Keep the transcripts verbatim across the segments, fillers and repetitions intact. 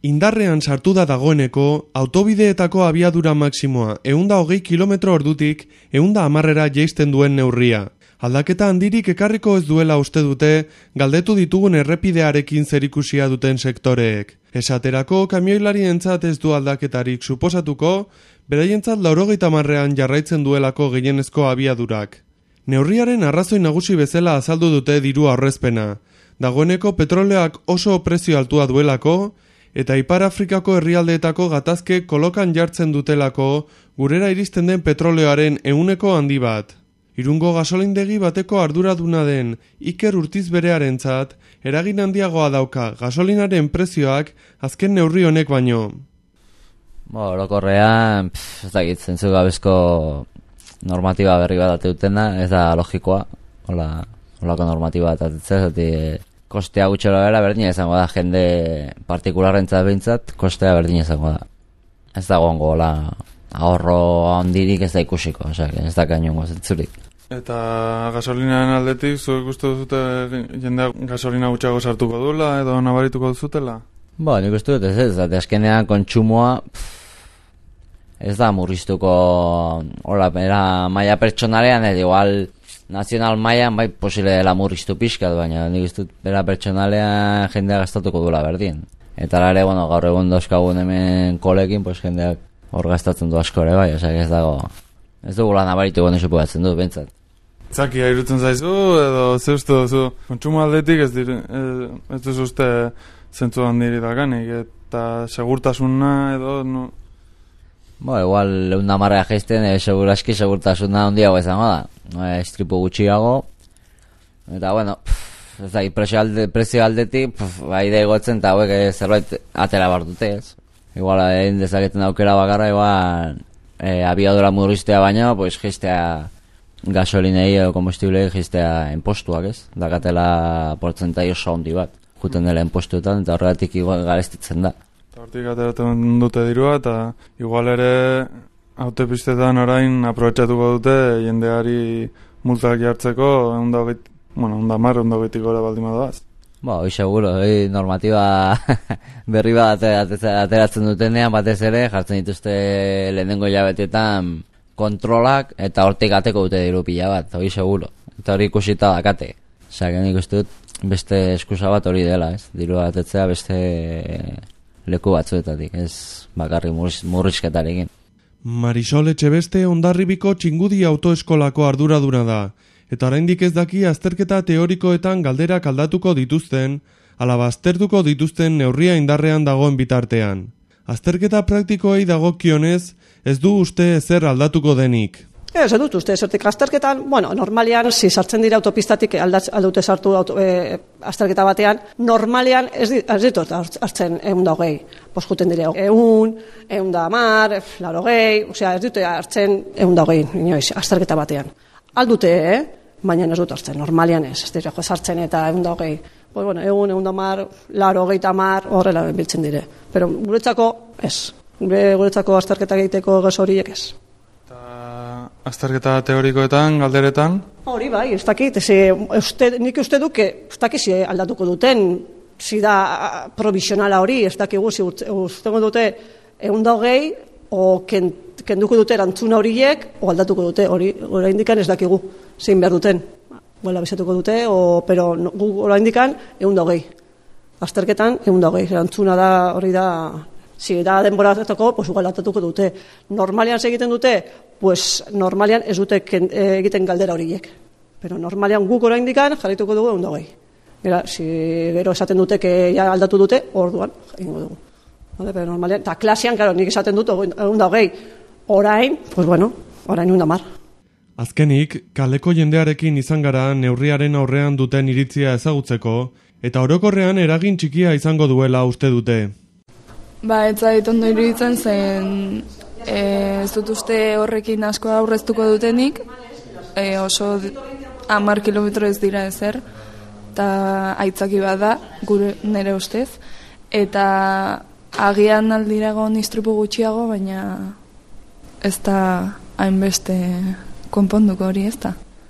Indarrean sartu da dagoeneko autobideetako abiadura maksimoa ehun eta hogei kilometro ordutik ehun eta hamarera jaisten duen neurria. Aldaketa handirik ekarriko ez duela uste dute galdetu ditugun errepidearekin zerikusia duten sektoreek. Esaterako kamioilarientzat ez du aldaketarik suposatuko, beraientzat laurogeita hamarrean jarraitzen duelako gehienezko abiadurak. Neurriaren arrazoi nagusi bezala azaldu dute diru aurrezpena. Dagoeneko petroleoak oso prezio altua duelako, eta Ipar Afrikako herrialdeetako gatazke kolokan jartzen dutelako gurera iristen den petroleoaren ehuneko handi bat. Irungo gasolindegi bateko arduraduna den Iker Urtiz berearentzat eragin handiagoa dauka gasolinaren prezioak azken neurri honek baino. Bo, orokorrean, ez dakit, zentzu gabezko normatiba berri bat ateutena, ez da logikoa, hola, holako normatiba bat atetzea, zati kostea gutxora bera berdina izango da, jende partikularrentzat behintzat, kostea berdina izango da. Ez da gongo, hola, ahorro handirik ez da ikusiko, osea, ez da kainongo zentzurik. Eta gasolinaren aldetik, zuek uste duzute jendeak gasolina gutxago sartuko duela edo nabarituko duzutela? Ba, nik uste dut ez ez, eta eskenean kontsumoa ez da murriztuko, hola, era maila pertsonalean, edo igual nazional mailan bai posible dela murriztu pixkat, baina nik uste dut bera pertsonalean jendea gastatuko duela berdin. Eta ere, bueno, gaur egun dauzkagun hemen kolekin, pues jendeak hor gastatzen du asko ere bai, osea, ez dago, ez dugula nabaritu gonde supogatzen du, bentsat. Zakia irutzen zaizu, edo ze uste duzu, kontsumo aldetik ez dire, ez duz uste zentzu handiri dakanik, eta segurtasuna edo, no... Bo, igual, lehun da marrea geizten, e, seguraski segurtasuna handiago izango da, no, estripu gutxiago, eta, bueno, pff, ez da, prezio, alde, prezio aldetik, pff, bai da egotzen, eta hauek e, zerbait atera bar dute, ez? Igual, egin dezaketen aukera bakarra, igual, e, abiadura murriztea baina, pues, geiztea gasolinei edo kombustiblei geiztea enpostuak, ez? Dakatela portzentai oso handi bat, juten dela enpostuetan, eta horregatik igual garestitzen da. Hortik ateratzen dute dirua, eta igual ere autopistetan orain aprobetxatuko dute jendeari multak jartzeko ehun eta hogei, bueno, ehun eta hamar, ehun eta hogeitik gora baldin badoaz. Ba, hoi seguro, hoi normatiba berri bat ateratzen dutenean batez ere, jartzen dituzte lehenengo hilabetetan kontrolak, eta hortik ateko dute diru pila bat, hoi seguro. Eta hori ikusita dakate. Osea, nik uste dut beste eskusa bat hori dela, ez? Diru atetzea beste leku batzuetatik, ez bakarri murrizketarekin. Marisol Etxebeste Hondarribiko Txingudi autoeskolako arduraduna da, eta oraindik ez daki azterketa teorikoetan galderak aldatuko dituzten, ala baztertuko dituzten neurria indarrean dagoen bitartean. Azterketa praktikoei dagokionez, ez du uste ezer aldatuko denik. Ez dut uste, zertik azterketan, bueno, normalean, si sartzen dira autopistatik aldute sartu auto, e, azterketa batean, normalean ez, ez ditut hartzen ehun da hogei. Pos juten dire, ehun, ehun da hamar, laurogei, osea, ez dute hartzen ehun da hogei, inoiz, azterketa batean. Aldute, eh? Baina ez dut hartzen, normalean ez, ez dira sartzen eta ehun da hogei. Pues bueno, ehun, ehun da hamar, laurogeita hamar, horrela biltzen dire. Pero guretzako ez, guretzako azterketa egiteko gaso horiek ez. Azterketa teorikoetan, galderetan? Hori bai, ez dakit, ze, uste, nik uste duke, ez dakit zi aldatuko duten, zi da provisionala hori, ez dakigu, zi ustengo dute ehun da hogei, o ken, kenduko dute erantzuna horiek, o aldatuko dute, hori oraindikan ez dakigu, zein behar duten. Bola bizatuko dute, o, pero no, gu oraindikan ehun da hogei. Azterketan ehun da hogei, erantzuna da hori da... Si da denbora hartako, pues igual atatuko dute. Normalean egiten dute, pues normalean ez dute egiten galdera horiek. Pero normalean guk oraindikan jarrituko dugu ehun eta hogei. Gero, si gero esaten dute que ja aldatu dute, orduan egingo dugu. Vale, pero normalean, ta klasean, claro, nik esaten dut ehun eta hogei. Orain, pues bueno, orain ehun eta hamar. Azkenik, kaleko jendearekin izan gara neurriaren aurrean duten iritzia ezagutzeko, eta orokorrean eragin txikia izango duela uste dute. Ba, ez zait ondo iruditzen zen e, ez dut uste horrekin asko aurreztuko dutenik, e, oso hamar kilometro ez dira ezer, eta aitzaki bat da, gure nire ustez, eta agian aldirago istripu gutxiago, baina ez da hainbeste konponduko hori ez da.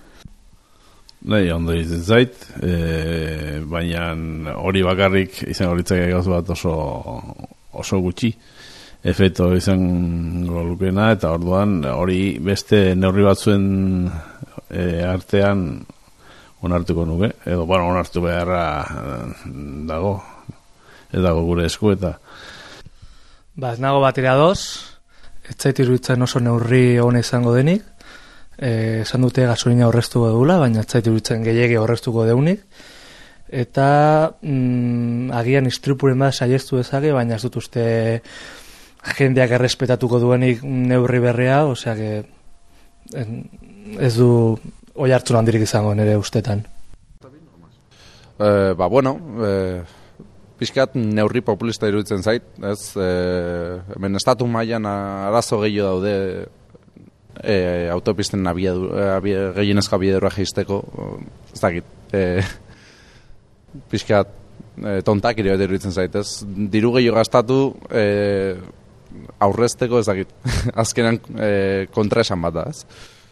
Nahi, ondo izen zait, e, baina hori bakarrik izango litzake gauz bat oso oso gutxi efekto izango lukena, eta orduan hori beste neurri batzuen e, artean onartuko nuke, edo bueno, onartu beharra dago, ez dago gure esku eta Ba, ez nago batera doz, ez zait iruditzen oso neurri hona izango denik, e, esan dute gasolina horreztuko dugula, baina ez zait iruditzen gehiegi horreztuko deunik, eta mm, agian istripuren bat saiestu dezake, baina ez dut uste jendeak errespetatuko duenik neurri berria, osea que ez du oi hartzun handirik izango nire ustetan. Eh, ba, bueno, eh, pixkat neurri populista iruditzen zait, ez? Eh, hemen estatu mailan arazo gehiago daude eh, autopisten abiadu, abie, gehienezko abiadura jeisteko, ez dakit, eh, pixkat eh, tontak ere iruditzen zait, ez? Diru gehiago gastatu eh, aurrezteko, ez dakit, azkenan eh, kontra esan bat da, ez?